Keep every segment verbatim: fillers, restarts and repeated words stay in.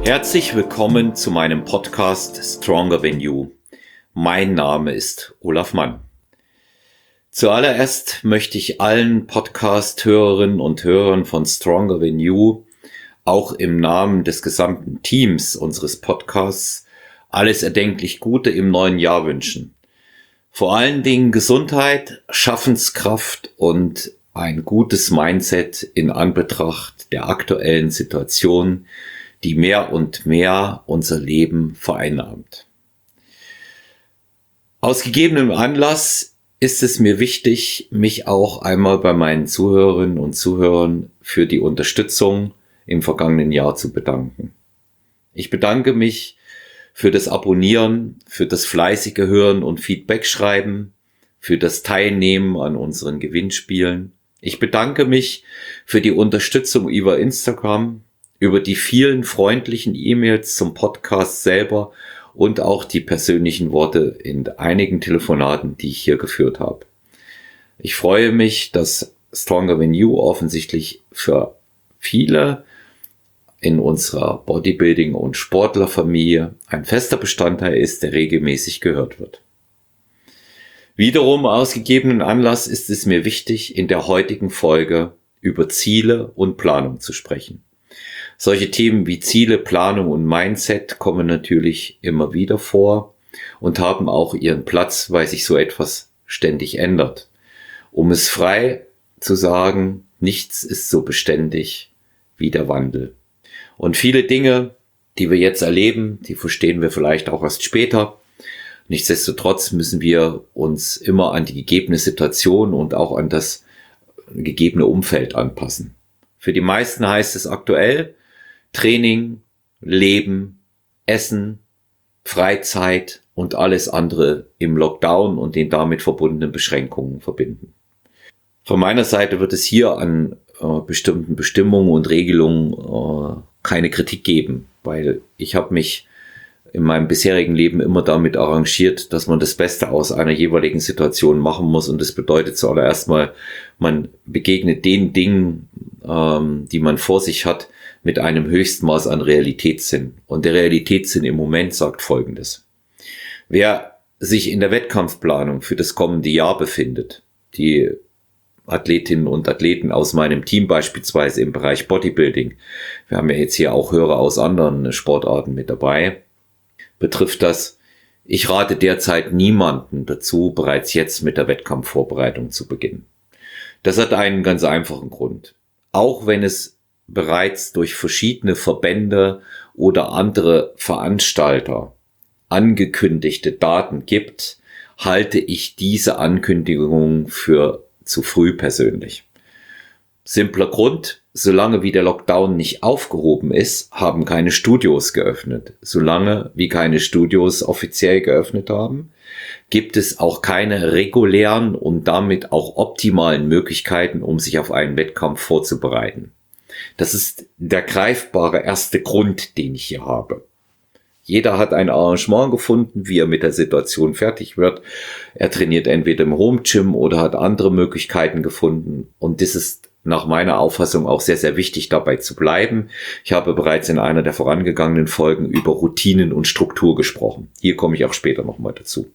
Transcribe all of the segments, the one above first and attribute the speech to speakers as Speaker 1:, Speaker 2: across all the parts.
Speaker 1: Herzlich willkommen zu meinem Podcast Stronger Than You. Mein Name ist Olaf Mann. Zuallererst möchte ich allen Podcast-Hörerinnen und Hörern von Stronger Than You, auch im Namen des gesamten Teams unseres Podcasts, alles erdenklich Gute im neuen Jahr wünschen. Vor allen Dingen Gesundheit, Schaffenskraft und ein gutes Mindset in Anbetracht der aktuellen Situation, die mehr und mehr unser Leben vereinnahmt. Aus gegebenem Anlass ist es mir wichtig, mich auch einmal bei meinen Zuhörerinnen und Zuhörern für die Unterstützung im vergangenen Jahr zu bedanken. Ich bedanke mich für das Abonnieren, für das fleißige Hören und Feedback schreiben, für das Teilnehmen an unseren Gewinnspielen. Ich bedanke mich für die Unterstützung über Instagram, über die vielen freundlichen E-Mails zum Podcast selber und auch die persönlichen Worte in einigen Telefonaten, die ich hier geführt habe. Ich freue mich, dass Stronger Than You offensichtlich für viele in unserer Bodybuilding- und Sportlerfamilie ein fester Bestandteil ist, der regelmäßig gehört wird. Wiederum aus gegebenen Anlass ist es mir wichtig, in der heutigen Folge über Ziele und Planung zu sprechen. Solche Themen wie Ziele, Planung und Mindset kommen natürlich immer wieder vor und haben auch ihren Platz, weil sich so etwas ständig ändert. Um es frei zu sagen, nichts ist so beständig wie der Wandel. Und viele Dinge, die wir jetzt erleben, die verstehen wir vielleicht auch erst später. Nichtsdestotrotz müssen wir uns immer an die gegebene Situation und auch an das gegebene Umfeld anpassen. Für die meisten heißt es aktuell Training, Leben, Essen, Freizeit und alles andere im Lockdown und den damit verbundenen Beschränkungen verbinden. Von meiner Seite wird es hier an äh, bestimmten Bestimmungen und Regelungen äh, keine Kritik geben, weil ich habe mich in meinem bisherigen Leben immer damit arrangiert, dass man das Beste aus einer jeweiligen Situation machen muss, und das bedeutet zuallererst mal, man begegnet den Dingen, ähm, die man vor sich hat, mit einem Höchstmaß an Realitätssinn. Und der Realitätssinn im Moment sagt Folgendes: Wer sich in der Wettkampfplanung für das kommende Jahr befindet, die Athletinnen und Athleten aus meinem Team beispielsweise im Bereich Bodybuilding, wir haben ja jetzt hier auch Hörer aus anderen Sportarten mit dabei, betrifft das, ich rate derzeit niemanden dazu, bereits jetzt mit der Wettkampfvorbereitung zu beginnen. Das hat einen ganz einfachen Grund. Auch wenn es bereits durch verschiedene Verbände oder andere Veranstalter angekündigte Daten gibt, halte ich diese Ankündigungen für zu früh persönlich. Simpler Grund: Solange wie der Lockdown nicht aufgehoben ist, haben keine Studios geöffnet. Solange wie keine Studios offiziell geöffnet haben, gibt es auch keine regulären und damit auch optimalen Möglichkeiten, um sich auf einen Wettkampf vorzubereiten. Das ist der greifbare erste Grund, den ich hier habe. Jeder hat ein Arrangement gefunden, wie er mit der Situation fertig wird. Er trainiert entweder im Home Gym oder hat andere Möglichkeiten gefunden. Und das ist nach meiner Auffassung auch sehr, sehr wichtig, dabei zu bleiben. Ich habe bereits in einer der vorangegangenen Folgen über Routinen und Struktur gesprochen. Hier komme ich auch später nochmal dazu.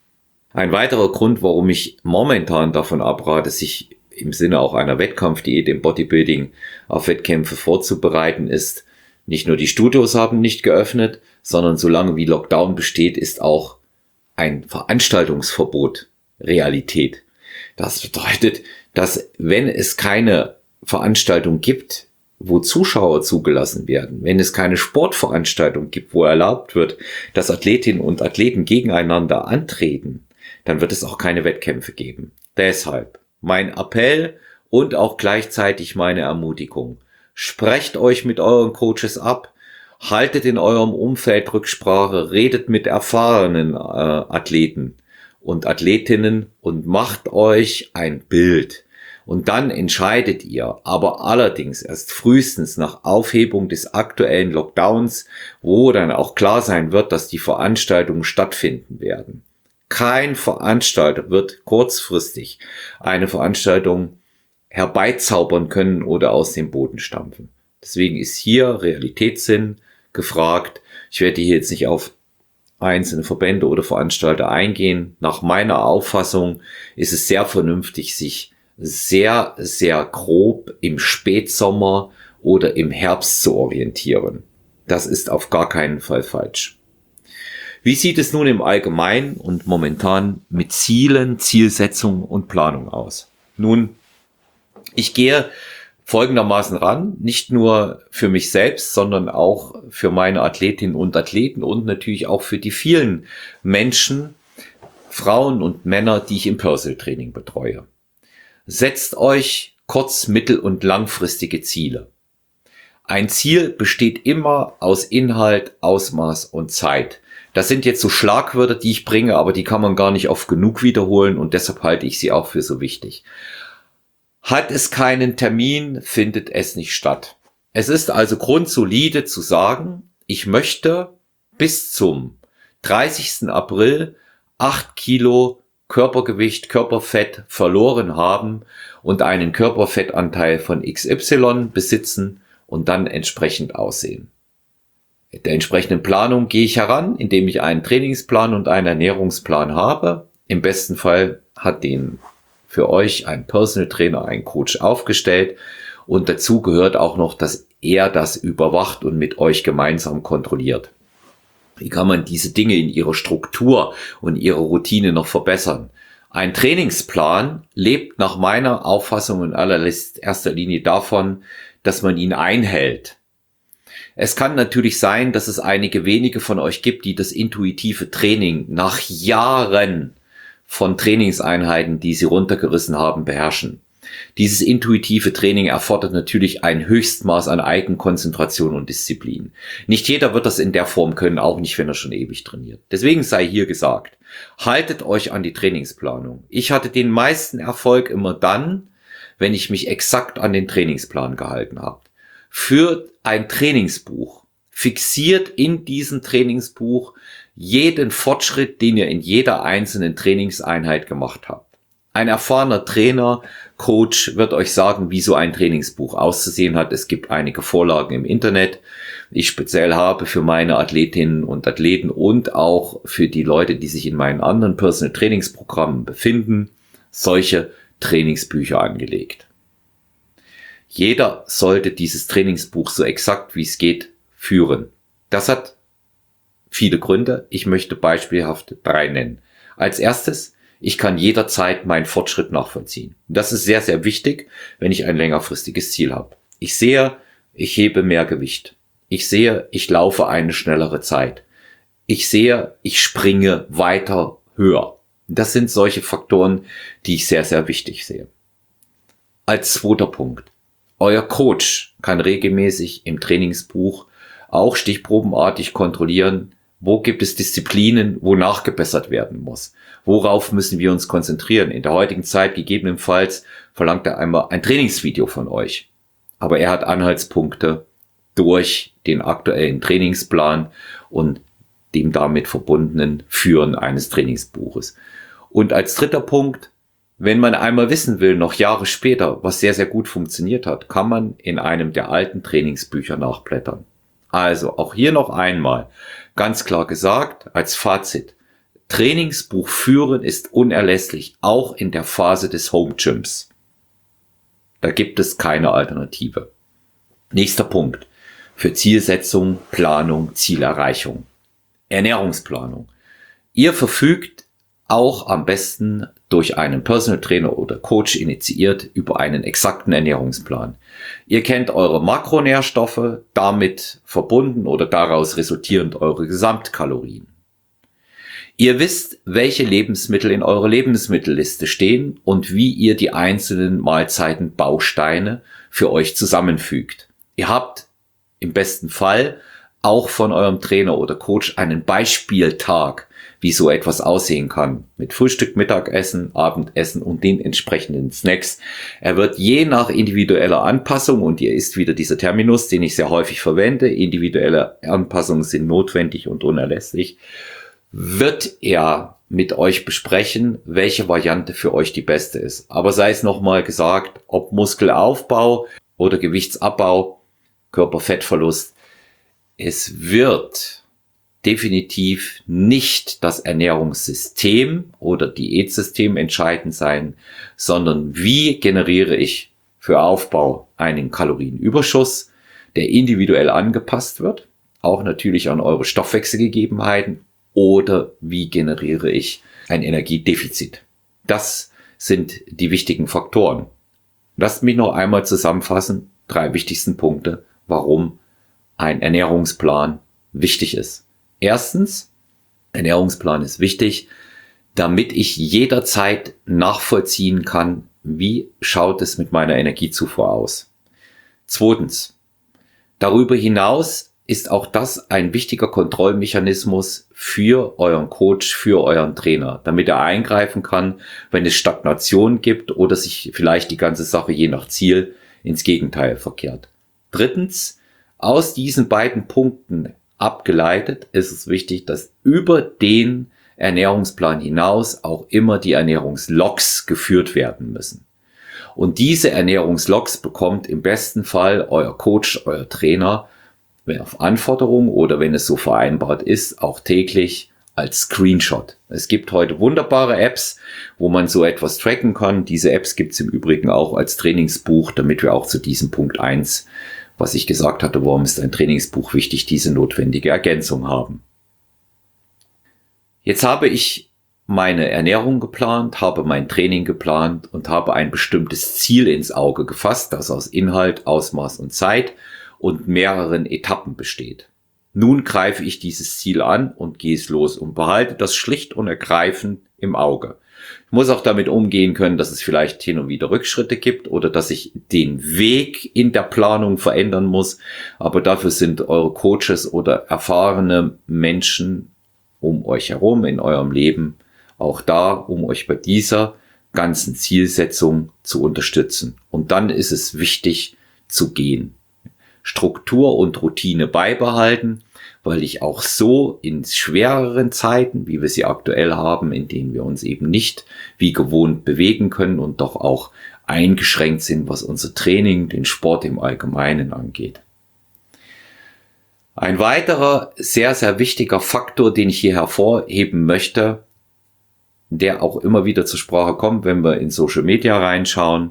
Speaker 1: Ein weiterer Grund, warum ich momentan davon abrate, sich im Sinne auch einer Wettkampfdiät im Bodybuilding auf Wettkämpfe vorzubereiten, ist: Nicht nur die Studios haben nicht geöffnet, sondern solange wie Lockdown besteht, ist auch ein Veranstaltungsverbot Realität. Das bedeutet, dass wenn es keine Veranstaltung gibt, wo Zuschauer zugelassen werden, wenn es keine Sportveranstaltung gibt, wo erlaubt wird, dass Athletinnen und Athleten gegeneinander antreten, dann wird es auch keine Wettkämpfe geben. Deshalb mein Appell und auch gleichzeitig meine Ermutigung: Sprecht euch mit euren Coaches ab, haltet in eurem Umfeld Rücksprache, redet mit erfahrenen äh, Athleten und Athletinnen und macht euch ein Bild. Und dann entscheidet ihr, aber allerdings erst frühestens nach Aufhebung des aktuellen Lockdowns, wo dann auch klar sein wird, dass die Veranstaltungen stattfinden werden. Kein Veranstalter wird kurzfristig eine Veranstaltung herbeizaubern können oder aus dem Boden stampfen. Deswegen ist hier Realitätssinn gefragt. Ich werde hier jetzt nicht auf einzelne Verbände oder Veranstalter eingehen. Nach meiner Auffassung ist es sehr vernünftig, sich sehr, sehr grob im Spätsommer oder im Herbst zu orientieren. Das ist auf gar keinen Fall falsch. Wie sieht es nun im Allgemeinen und momentan mit Zielen, Zielsetzung und Planung aus? Nun, ich gehe folgendermaßen ran, nicht nur für mich selbst, sondern auch für meine Athletinnen und Athleten und natürlich auch für die vielen Menschen, Frauen und Männer, die ich im Personal Training betreue. Setzt euch kurz-, mittel- und langfristige Ziele. Ein Ziel besteht immer aus Inhalt, Ausmaß und Zeit. Das sind jetzt so Schlagwörter, die ich bringe, aber die kann man gar nicht oft genug wiederholen und deshalb halte ich sie auch für so wichtig. Hat es keinen Termin, findet es nicht statt. Es ist also grundsolide zu sagen, ich möchte bis zum dreißigsten April acht Kilo Körpergewicht, Körperfett verloren haben und einen Körperfettanteil von X Y besitzen und dann entsprechend aussehen. Mit der entsprechenden Planung gehe ich heran, indem ich einen Trainingsplan und einen Ernährungsplan habe. Im besten Fall hat den für euch ein Personal Trainer, ein Coach aufgestellt und dazu gehört auch noch, dass er das überwacht und mit euch gemeinsam kontrolliert. Wie kann man diese Dinge in ihrer Struktur und ihrer Routine noch verbessern? Ein Trainingsplan lebt nach meiner Auffassung in allererster Linie davon, dass man ihn einhält. Es kann natürlich sein, dass es einige wenige von euch gibt, die das intuitive Training nach Jahren von Trainingseinheiten, die sie runtergerissen haben, beherrschen. Dieses intuitive Training erfordert natürlich ein Höchstmaß an Eigenkonzentration und Disziplin. Nicht jeder wird das in der Form können, auch nicht, wenn er schon ewig trainiert. Deswegen sei hier gesagt, haltet euch an die Trainingsplanung. Ich hatte den meisten Erfolg immer dann, wenn ich mich exakt an den Trainingsplan gehalten habe. Führt ein Trainingsbuch, fixiert in diesem Trainingsbuch jeden Fortschritt, den ihr in jeder einzelnen Trainingseinheit gemacht habt. Ein erfahrener Trainer, Coach wird euch sagen, wie so ein Trainingsbuch auszusehen hat. Es gibt einige Vorlagen im Internet. Ich speziell habe für meine Athletinnen und Athleten und auch für die Leute, die sich in meinen anderen Personal Trainingsprogrammen befinden, solche Trainingsbücher angelegt. Jeder sollte dieses Trainingsbuch so exakt wie es geht führen. Das hat viele Gründe. Ich möchte beispielhaft drei nennen. Als erstes, ich kann jederzeit meinen Fortschritt nachvollziehen. Das ist sehr, sehr wichtig, wenn ich ein längerfristiges Ziel habe. Ich sehe, ich hebe mehr Gewicht. Ich sehe, ich laufe eine schnellere Zeit. Ich sehe, ich springe weiter höher. Das sind solche Faktoren, die ich sehr, sehr wichtig sehe. Als zweiter Punkt. Euer Coach kann regelmäßig im Trainingsbuch auch stichprobenartig kontrollieren, wo gibt es Disziplinen, wo nachgebessert werden muss. Worauf müssen wir uns konzentrieren? In der heutigen Zeit gegebenenfalls verlangt er einmal ein Trainingsvideo von euch. Aber er hat Anhaltspunkte durch den aktuellen Trainingsplan und dem damit verbundenen Führen eines Trainingsbuches. Und als dritter Punkt, wenn man einmal wissen will, noch Jahre später, was sehr, sehr gut funktioniert hat, kann man in einem der alten Trainingsbücher nachblättern. Also auch hier noch einmal ganz klar gesagt, als Fazit, Trainingsbuch führen ist unerlässlich, auch in der Phase des Home Gyms. Da gibt es keine Alternative. Nächster Punkt. Für Zielsetzung, Planung, Zielerreichung. Ernährungsplanung. Ihr verfügt auch am besten durch einen Personal Trainer oder Coach initiiert über einen exakten Ernährungsplan. Ihr kennt eure Makronährstoffe, damit verbunden oder daraus resultierend eure Gesamtkalorien. Ihr wisst, welche Lebensmittel in eurer Lebensmittelliste stehen und wie ihr die einzelnen Mahlzeitenbausteine für euch zusammenfügt. Ihr habt im besten Fall auch von eurem Trainer oder Coach einen Beispieltag, wie so etwas aussehen kann. Mit Frühstück, Mittagessen, Abendessen und den entsprechenden Snacks. Er wird je nach individueller Anpassung, und hier ist wieder dieser Terminus, den ich sehr häufig verwende, individuelle Anpassungen sind notwendig und unerlässlich, wird er mit euch besprechen, welche Variante für euch die beste ist. Aber sei es nochmal gesagt, ob Muskelaufbau oder Gewichtsabbau, Körperfettverlust, Es wird definitiv nicht das Ernährungssystem oder Diätsystem entscheidend sein, sondern wie generiere ich für Aufbau einen Kalorienüberschuss, der individuell angepasst wird, auch natürlich an eure Stoffwechselgegebenheiten, oder wie generiere ich ein Energiedefizit. Das sind die wichtigen Faktoren. Lasst mich noch einmal zusammenfassen, drei wichtigsten Punkte, warum ein Ernährungsplan wichtig ist. Erstens, Ernährungsplan ist wichtig, damit ich jederzeit nachvollziehen kann, wie schaut es mit meiner Energiezufuhr aus. Zweitens, darüber hinaus ist auch das ein wichtiger Kontrollmechanismus für euren Coach, für euren Trainer, damit er eingreifen kann, wenn es Stagnation gibt oder sich vielleicht die ganze Sache je nach Ziel ins Gegenteil verkehrt. Drittens, aus diesen beiden Punkten abgeleitet ist es wichtig, dass über den Ernährungsplan hinaus auch immer die Ernährungslogs geführt werden müssen. Und diese Ernährungslogs bekommt im besten Fall euer Coach, euer Trainer, wenn auf Anforderung oder wenn es so vereinbart ist, auch täglich als Screenshot. Es gibt heute wunderbare Apps, wo man so etwas tracken kann. Diese Apps gibt es im Übrigen auch als Trainingsbuch, damit wir auch zu diesem Punkt eins, was ich gesagt hatte, warum ist ein Trainingsbuch wichtig, diese notwendige Ergänzung haben. Jetzt habe ich meine Ernährung geplant, habe mein Training geplant und habe ein bestimmtes Ziel ins Auge gefasst, das aus Inhalt, Ausmaß und Zeit und mehreren Etappen besteht. Nun greife ich dieses Ziel an und gehe es los und behalte das schlicht und ergreifend im Auge. Ich muss auch damit umgehen können, dass es vielleicht hin und wieder Rückschritte gibt oder dass ich den Weg in der Planung verändern muss. Aber dafür sind eure Coaches oder erfahrene Menschen um euch herum in eurem Leben auch da, um euch bei dieser ganzen Zielsetzung zu unterstützen. Und dann ist es wichtig zu gehen. Struktur und Routine beibehalten, weil ich auch so in schwereren Zeiten, wie wir sie aktuell haben, in denen wir uns eben nicht wie gewohnt bewegen können und doch auch eingeschränkt sind, was unser Training, den Sport im Allgemeinen angeht. Ein weiterer sehr, sehr wichtiger Faktor, den ich hier hervorheben möchte, der auch immer wieder zur Sprache kommt, wenn wir in Social Media reinschauen: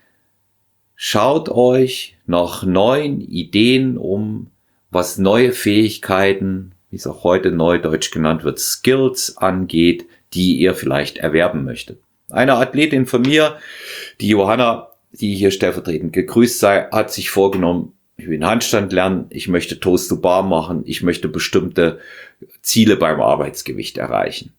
Speaker 1: Schaut euch nach neuen Ideen um, was neue Fähigkeiten, wie es auch heute neudeutsch genannt wird, Skills angeht, die ihr vielleicht erwerben möchtet. Eine Athletin von mir, die Johanna, die hier stellvertretend gegrüßt sei, hat sich vorgenommen, ich will Handstand lernen, ich möchte Toast to Bar machen, ich möchte bestimmte Ziele beim Arbeitsgewicht erreichen.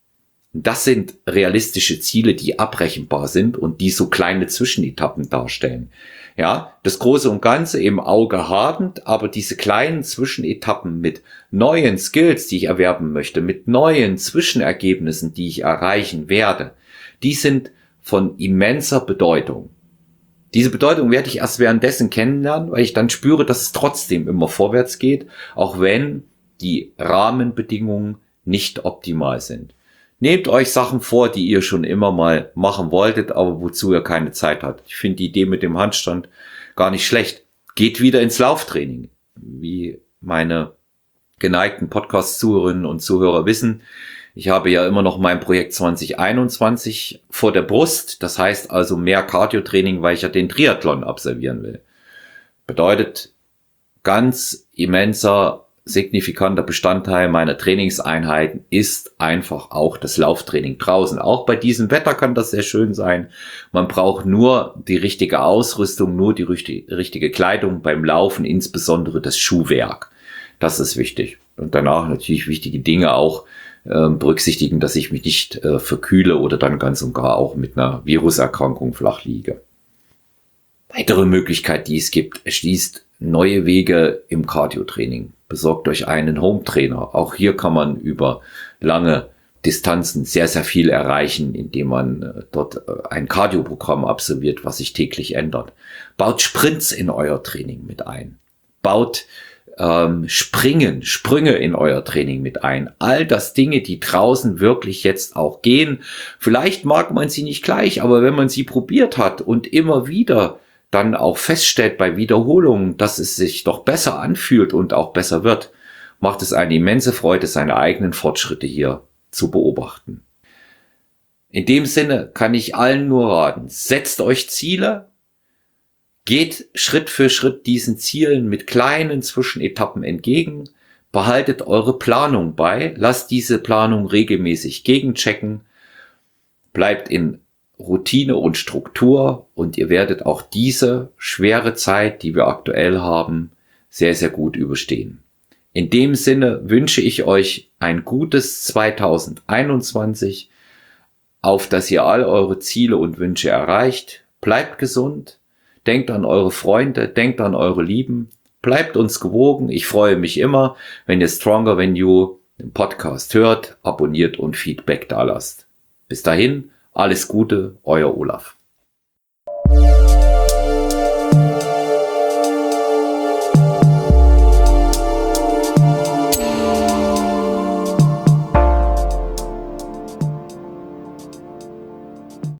Speaker 1: Das sind realistische Ziele, die abrechenbar sind und die so kleine Zwischenetappen darstellen. Ja, das Große und Ganze im Auge habend, aber diese kleinen Zwischenetappen mit neuen Skills, die ich erwerben möchte, mit neuen Zwischenergebnissen, die ich erreichen werde, die sind von immenser Bedeutung. Diese Bedeutung werde ich erst währenddessen kennenlernen, weil ich dann spüre, dass es trotzdem immer vorwärts geht, auch wenn die Rahmenbedingungen nicht optimal sind. Nehmt euch Sachen vor, die ihr schon immer mal machen wolltet, aber wozu ihr keine Zeit habt. Ich finde die Idee mit dem Handstand gar nicht schlecht. Geht wieder ins Lauftraining. Wie meine geneigten Podcast-Zuhörerinnen und Zuhörer wissen, ich habe ja immer noch mein Projekt zwanzig einundzwanzig vor der Brust. Das heißt also mehr Cardio-Training, weil ich ja den Triathlon absolvieren will. Bedeutet, ganz immenser signifikanter Bestandteil meiner Trainingseinheiten ist einfach auch das Lauftraining draußen. Auch bei diesem Wetter kann das sehr schön sein. Man braucht nur die richtige Ausrüstung, nur die richtige Kleidung beim Laufen, insbesondere das Schuhwerk. Das ist wichtig. Und danach natürlich wichtige Dinge auch äh, berücksichtigen, dass ich mich nicht äh, verkühle oder dann ganz und gar auch mit einer Viruserkrankung flach liege. Weitere Möglichkeit, die es gibt, erschließt neue Wege im Cardio-Training. Besorgt euch einen Home-Trainer. Auch hier kann man über lange Distanzen sehr, sehr viel erreichen, indem man dort ein Cardio-Programm absolviert, was sich täglich ändert. Baut Sprints in euer Training mit ein. Baut ähm, Springen, Sprünge in euer Training mit ein. All das Dinge, die draußen wirklich jetzt auch gehen. Vielleicht mag man sie nicht gleich, aber wenn man sie probiert hat und immer wieder dann auch feststellt bei Wiederholungen, dass es sich doch besser anfühlt und auch besser wird, macht es eine immense Freude, seine eigenen Fortschritte hier zu beobachten. In dem Sinne kann ich allen nur raten, setzt euch Ziele, geht Schritt für Schritt diesen Zielen mit kleinen Zwischenetappen entgegen, behaltet eure Planung bei, lasst diese Planung regelmäßig gegenchecken, bleibt in Routine und Struktur und ihr werdet auch diese schwere Zeit, die wir aktuell haben, sehr, sehr gut überstehen. In dem Sinne wünsche ich euch ein gutes zwanzig einundzwanzig, auf dass ihr all eure Ziele und Wünsche erreicht. Bleibt gesund, denkt an eure Freunde, denkt an eure Lieben, bleibt uns gewogen. Ich freue mich immer, wenn ihr Stronger Than You den Podcast hört, abonniert und Feedback da lasst. Bis dahin, alles Gute, euer Olaf.